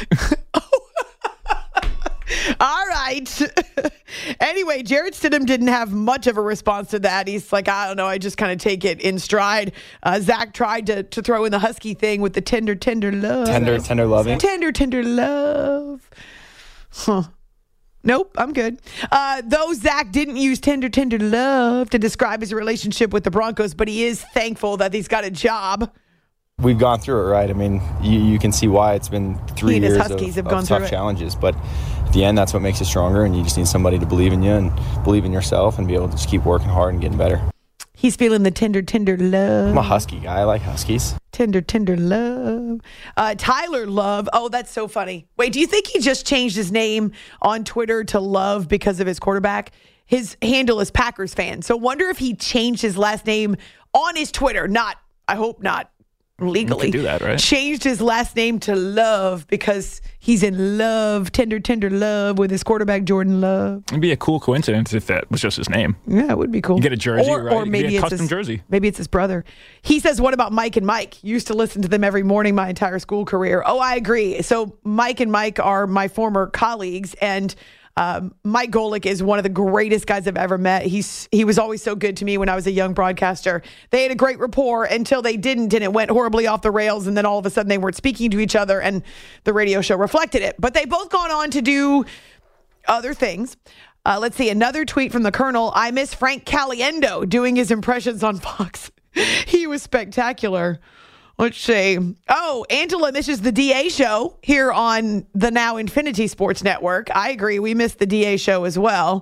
All right. Anyway, Jarrett Stidham didn't have much of a response to that. He's like, I don't know. I just kind of take it in stride. Zach tried to throw in the husky thing with the tender love. Tender loving. Tender love. Huh. Nope, I'm good. Though Zach didn't use tender love to describe his relationship with the Broncos, but he is thankful that he's got a job. We've gone through it, right? I mean, you can see why it's been 3 years of tough challenges. But at the end, that's what makes you stronger, and you just need somebody to believe in you and believe in yourself and be able to just keep working hard and getting better. He's feeling the tender love. I'm a husky guy. I like huskies. Tender love. Tyler Love. Oh, that's so funny. Wait, do you think he just changed his name on Twitter to Love because of his quarterback? His handle is Packers fan. So wonder if he changed his last name on his Twitter. I hope not. Legally you can do that, right? Changed his last name to Love because he's in love, tender love with his quarterback Jordan Love. It'd be a cool coincidence if that was just his name. Yeah, it would be cool. You get a jersey, right? Or maybe a it's custom jersey. Maybe it's his brother. He says, "What about Mike and Mike? Used to listen to them every morning my entire school career." Oh, I agree. So Mike and Mike are my former colleagues, and Mike Golick is one of the greatest guys I've ever met. He was always so good to me when I was a young broadcaster. They had a great rapport until they didn't, and it went horribly off the rails, and then all of a sudden they weren't speaking to each other, and the radio show reflected it. But they've both gone on to do other things. Let's see, another tweet from the Colonel. I miss Frank Caliendo doing his impressions on Fox. He was spectacular. Let's see. Oh, Angela misses the DA show here on the now Infinity Sports Network. I agree. We missed the DA show as well.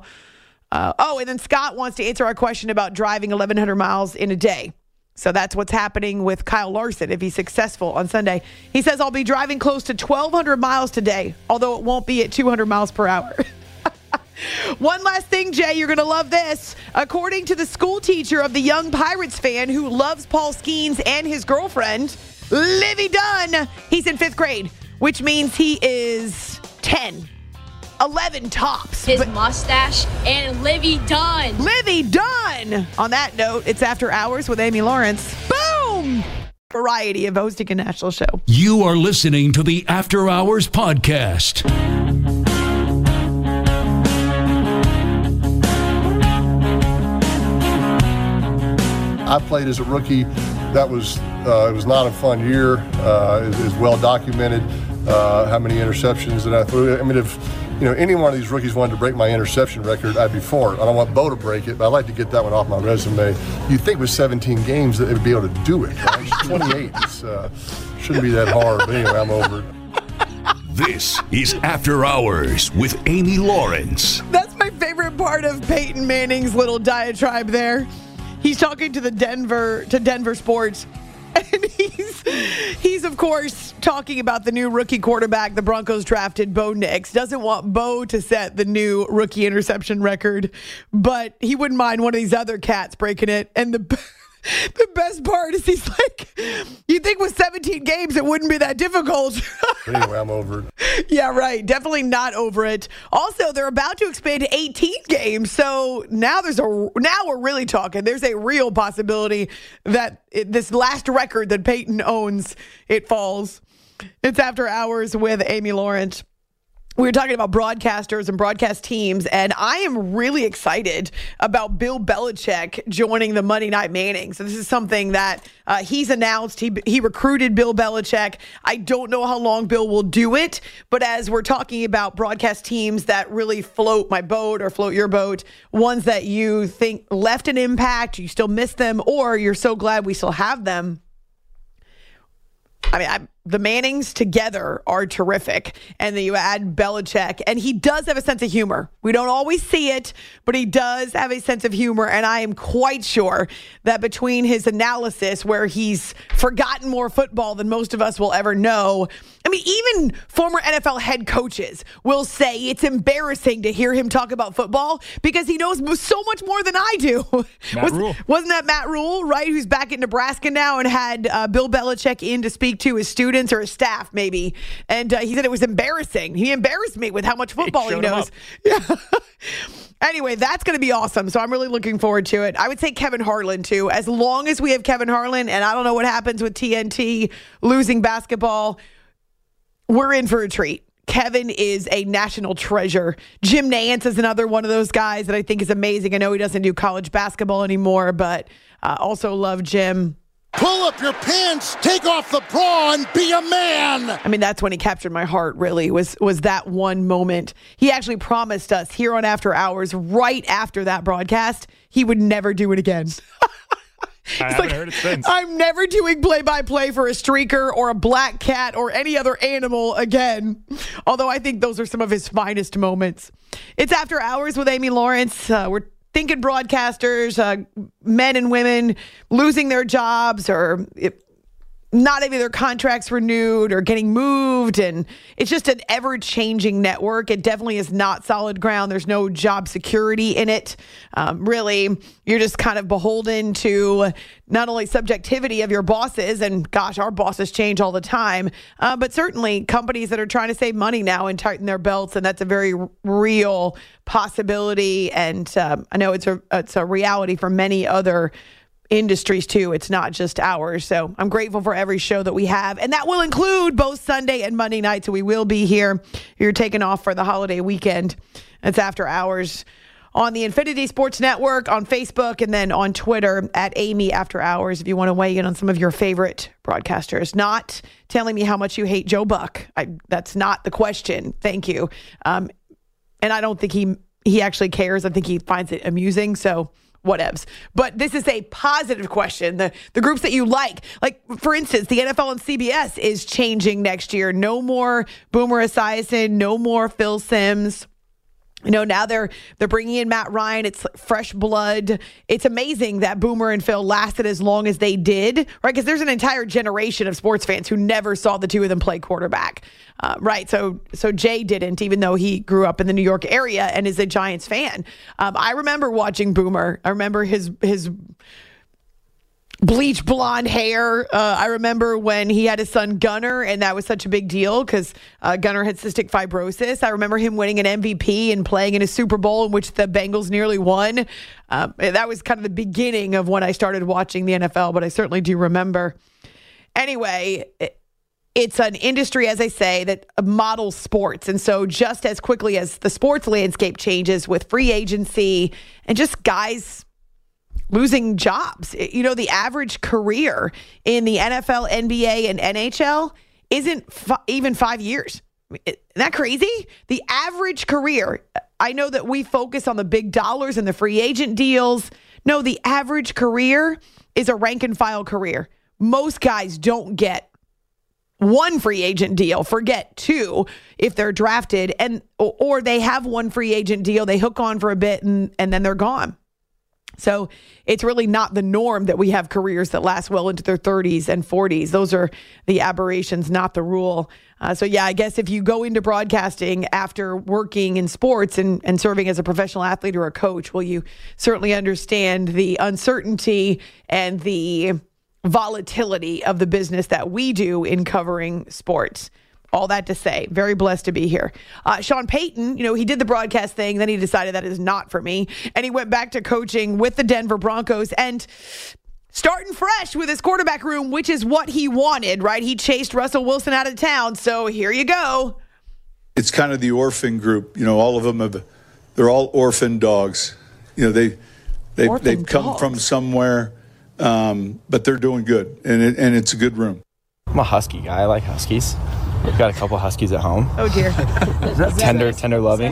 And then Scott wants to answer our question about driving 1,100 miles in a day. So that's what's happening with Kyle Larson if he's successful on Sunday. He says, I'll be driving close to 1,200 miles today, although it won't be at 200 miles per hour. One last thing, Jay, you're going to love this. According to the school teacher of the young Pirates fan who loves Paul Skeens and his girlfriend, Livy Dunn, he's in 5th grade, which means he is 10, 11 tops. His mustache and Livy Dunn. Livy Dunn. On that note, it's After Hours with Amy Lawrence. Boom! Variety of hosting a national show. You are listening to the After Hours podcast. I played as a rookie. That was it was not a fun year. It is well documented how many interceptions that I threw. I mean, if any one of these rookies wanted to break my interception record, I'd be for it. I don't want Bo to break it, but I'd like to get that one off my resume. You'd think with 17 games that it would be able to do it. Right? 28. It's Shouldn't be that hard. But anyway, I'm over it. This is After Hours with Amy Lawrence. That's my favorite part of Peyton Manning's little diatribe there. He's talking to Denver Sports. And he's of course talking about the new rookie quarterback the Broncos drafted, Bo Nix. Doesn't want Bo to set the new rookie interception record, but he wouldn't mind one of these other cats breaking it. And the best part is he's like, you'd think with 17 games it wouldn't be that difficult. Anyway, I'm over it. Yeah, right. Definitely not over it. Also, they're about to expand to 18 games. So now we're really talking. There's a real possibility that this last record that Peyton owns, it falls. It's After Hours with Amy Lawrence. We were talking about broadcasters and broadcast teams, and I am really excited about Bill Belichick joining the Monday Night Manning. So this is something that he's announced. He recruited Bill Belichick. I don't know how long Bill will do it, but as we're talking about broadcast teams that really float my boat or float your boat, ones that you think left an impact, you still miss them, or you're so glad we still have them. I mean, the Mannings together are terrific. And then you add Belichick, and he does have a sense of humor. We don't always see it, but he does have a sense of humor. And I am quite sure that between his analysis, where he's forgotten more football than most of us will ever know. I mean, even former NFL head coaches will say it's embarrassing to hear him talk about football because he knows so much more than I do. Wasn't that Matt Rule, right? Who's back in Nebraska now and had Bill Belichick in to speak to his students or his staff, maybe. And he said it was embarrassing. He embarrassed me with how much football he knows. Yeah. Anyway, that's going to be awesome. So I'm really looking forward to it. I would say Kevin Harlan, too. As long as we have Kevin Harlan, and I don't know what happens with TNT losing basketball, we're in for a treat. Kevin is a national treasure. Jim Nantz is another one of those guys that I think is amazing. I know he doesn't do college basketball anymore, but also love Jim. Pull up your pants, take off the bra, and be a man. I mean, that's when he captured my heart, really, was that one moment. He actually promised us here on After Hours, right after that broadcast, he would never do it again. I haven't heard it since. I'm never doing play-by-play for a streaker or a black cat or any other animal again. Although I think those are some of his finest moments. It's After Hours with Amy Lawrence. We're thinking broadcasters, men and women losing their jobs or not having their contracts renewed or getting moved. And it's just an ever-changing network. It definitely is not solid ground. There's no job security in it. Really, you're just kind of beholden to not only subjectivity of your bosses, and gosh, our bosses change all the time, but certainly companies that are trying to save money now and tighten their belts. And that's a very real possibility. And I know it's a reality for many other industries too. It's not just ours. So I'm grateful for every show that we have, and that will include both Sunday and Monday night. So we will be here. You're taking off for the holiday weekend. It's After Hours on the Infinity Sports Network, on Facebook, and then on Twitter at Amy After Hours. If you want to weigh in on some of your favorite broadcasters, not telling me how much you hate Joe Buck. That's not the question. Thank you. And I don't think he actually cares. I think he finds it amusing. So whatevs. But this is a positive question. The groups that you like, for instance, the NFL on CBS is changing next year. No more Boomer Esiason, no more Phil Simms. You know, now they're bringing in Matt Ryan. It's fresh blood. It's amazing that Boomer and Phil lasted as long as they did, right? Because there's an entire generation of sports fans who never saw the two of them play quarterback, right? So Jay didn't, even though he grew up in the New York area and is a Giants fan. I remember watching Boomer. I remember his bleach blonde hair. I remember when he had his son Gunnar, and that was such a big deal because Gunnar had cystic fibrosis. I remember him winning an MVP and playing in a Super Bowl in which the Bengals nearly won. That was kind of the beginning of when I started watching the NFL, but I certainly do remember. Anyway, it's an industry, as I say, that models sports. And so just as quickly as the sports landscape changes with free agency and just guys losing jobs. You know, the average career in the NFL, NBA, and NHL isn't even 5 years. Isn't that crazy? The average career, I know that we focus on the big dollars and the free agent deals. No, the average career is a rank and file career. Most guys don't get one free agent deal, forget two if they're drafted, or they have one free agent deal, they hook on for a bit and then they're gone. So it's really not the norm that we have careers that last well into their 30s and 40s. Those are the aberrations, not the rule. So I guess if you go into broadcasting after working in sports and serving as a professional athlete or a coach, well, you certainly understand the uncertainty and the volatility of the business that we do in covering sports. All that to say, very blessed to be here. Sean Payton, he did the broadcast thing, then he decided that is not for me, and he went back to coaching with the Denver Broncos and starting fresh with his quarterback room, which is what he wanted, right? He chased Russell Wilson out of town, so here you go. It's kind of the orphan group. All of them they're all orphan dogs. They've come from somewhere, but they're doing good, and it's a good room. I'm a husky guy. I like huskies. We've got a couple huskies at home. Oh, dear. Tender loving.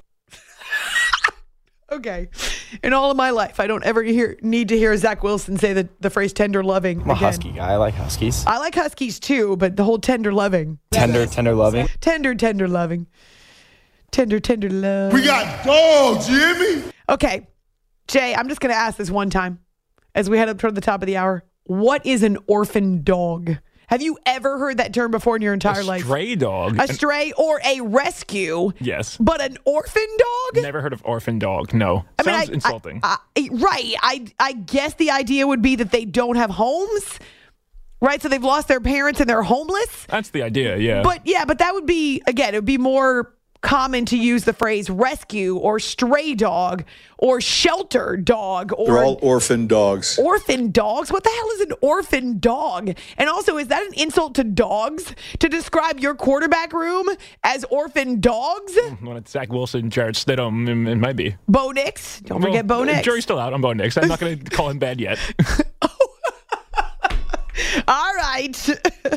Okay. In all of my life, I don't ever need to hear Zach Wilson say the phrase tender loving I'm a husky guy. I like huskies. I like huskies too, but the whole tender loving. Tender loving. Tender loving. Tender love. We got dogs, Jimmy. Okay. Jay, I'm just going to ask this one time as we head up toward the top of the hour. What is an orphan dog? Have you ever heard that term before in your entire life? A stray dog. A stray or a rescue. Yes. But an orphan dog? Never heard of orphan dog, no. Sounds insulting. Right. I guess the idea would be that they don't have homes, right? So they've lost their parents and they're homeless? That's the idea, yeah. But that would be, again, it would be more common to use the phrase rescue or stray dog or shelter dog. Or they're all orphan dogs. Orphan dogs? What the hell is an orphan dog? And also, is that an insult to dogs to describe your quarterback room as orphan dogs? When it's Zach Wilson, Jarrett Stidham, it might be. Bo Nix. Don't forget Bo Nix. Jury's still out on Bo Nix. I'm not going to call him bad yet. All right.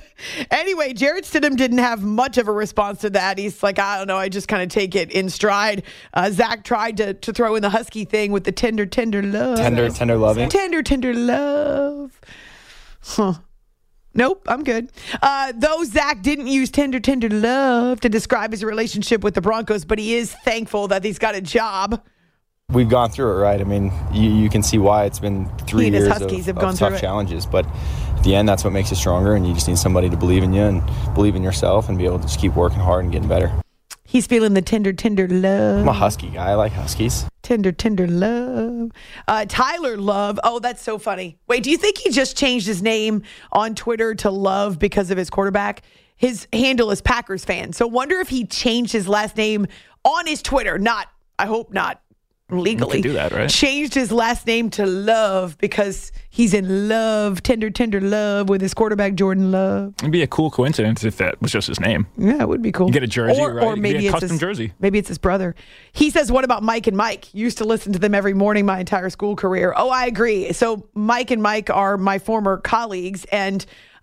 Anyway, Jarrett Stidham didn't have much of a response to that. He's like, I don't know. I just kind of take it in stride. Zach tried to throw in the husky thing with the tender love. Tender loving. Tender love. Huh. Nope, I'm good. Though Zach didn't use tender love to describe his relationship with the Broncos, but he is thankful that he's got a job. We've gone through it, right? I mean, you can see why it's been 3 years of tough challenges, but at the end, that's what makes you stronger, and you just need somebody to believe in you and believe in yourself and be able to just keep working hard and getting better. He's feeling the tender love. I'm a husky guy. I like huskies. Tender love. Tyler Love. Oh, that's so funny. Wait, do you think he just changed his name on Twitter to Love because of his quarterback? His handle is Packers fan. So wonder if he changed his last name on his Twitter. I hope not. Legally do that, right? Changed his last name to Love because he's in love, tender love with his quarterback Jordan Love. It'd be a cool coincidence if that was just his name. Yeah, it would be cool. You get a jersey, or, right? Or maybe it's a custom jersey. Maybe it's his brother. He says, "What about Mike and Mike? Used to listen to them every morning my entire school career." Oh, I agree. So Mike and Mike are my former colleagues, and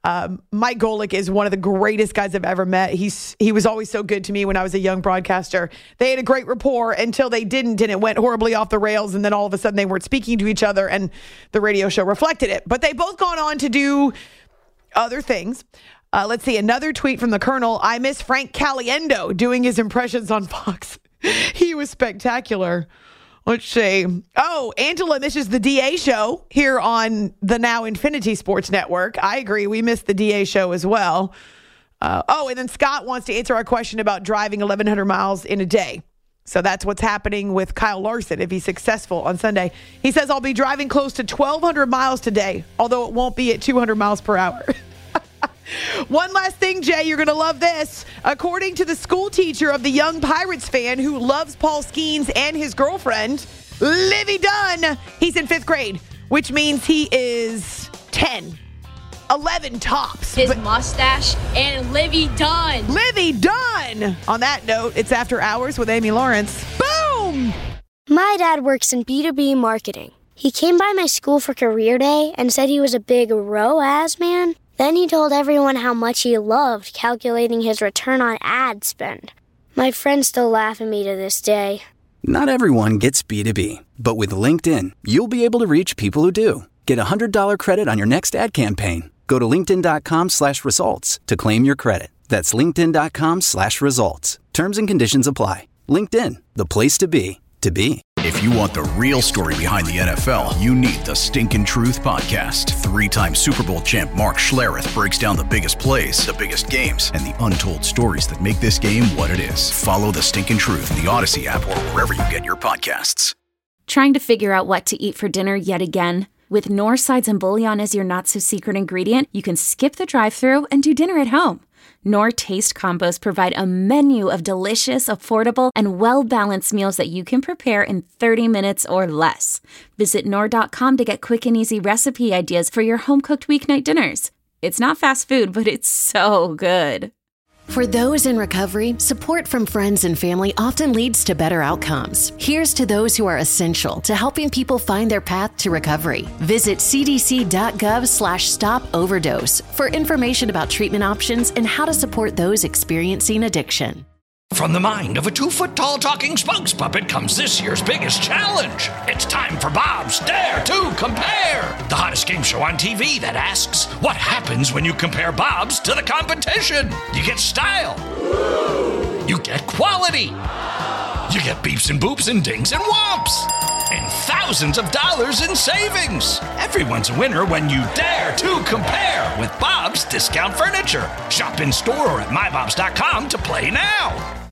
Mike Golick is one of the greatest guys I've ever met. He was always so good to me when I was a young broadcaster. They had a great rapport until they didn't, and it went horribly off the rails, and then all of a sudden they weren't speaking to each other, and the radio show reflected it. But they've both gone on to do other things. Let's see, another tweet from the Colonel. I miss Frank Caliendo doing his impressions on Fox. He was spectacular. Let's see. Oh, Angela misses the DA show here on the now Infinity Sports Network. I agree. We missed the DA show as well. And then Scott wants to answer our question about driving 1,100 miles in a day. So that's what's happening with Kyle Larson if he's successful on Sunday. He says, I'll be driving close to 1,200 miles today, although it won't be at 200 miles per hour. One last thing, Jay, you're going to love this. According to the school teacher of the young Pirates fan who loves Paul Skeens and his girlfriend, Livy Dunn, he's in 5th grade, which means he is 10, 11 tops. His mustache and Livy Dunn. Livy Dunn. On that note, it's After Hours with Amy Lawrence. Boom! My dad works in B2B marketing. He came by my school for career day and said he was a big ROAS man. Then he told everyone how much he loved calculating his return on ad spend. My friends still laugh at me to this day. Not everyone gets B2B, but with LinkedIn, you'll be able to reach people who do. Get $100 credit on your next ad campaign. Go to linkedin.com/results to claim your credit. That's linkedin.com/results. Terms and conditions apply. LinkedIn, the place to be, to be. If you want the real story behind the NFL, you need the Stinkin' Truth Podcast. 3-time Super Bowl champ Mark Schlereth breaks down the biggest plays, the biggest games, and the untold stories that make this game what it is. Follow the Stinkin' Truth in the Odyssey app or wherever you get your podcasts. Trying to figure out what to eat for dinner yet again? With Knorr sides and bouillon as your not-so-secret ingredient, you can skip the drive-thru and do dinner at home. Knorr Taste Combos provide a menu of delicious, affordable, and well-balanced meals that you can prepare in 30 minutes or less. Visit Knorr.com to get quick and easy recipe ideas for your home-cooked weeknight dinners. It's not fast food, but it's so good. For those in recovery, support from friends and family often leads to better outcomes. Here's to those who are essential to helping people find their path to recovery. Visit cdc.gov/stop-overdose for information about treatment options and how to support those experiencing addiction. From the mind of a 2-foot-tall talking spokes puppet comes this year's biggest challenge. It's time for Bob's Dare to Compare, the hottest game show on TV that asks, what happens when you compare Bob's to the competition? You get style. You get quality. You get beeps and boops and dings and whomps. And thousands of dollars in savings. Everyone's a winner when you dare to compare with Bob's Discount Furniture. Shop in store or at mybobs.com to play now.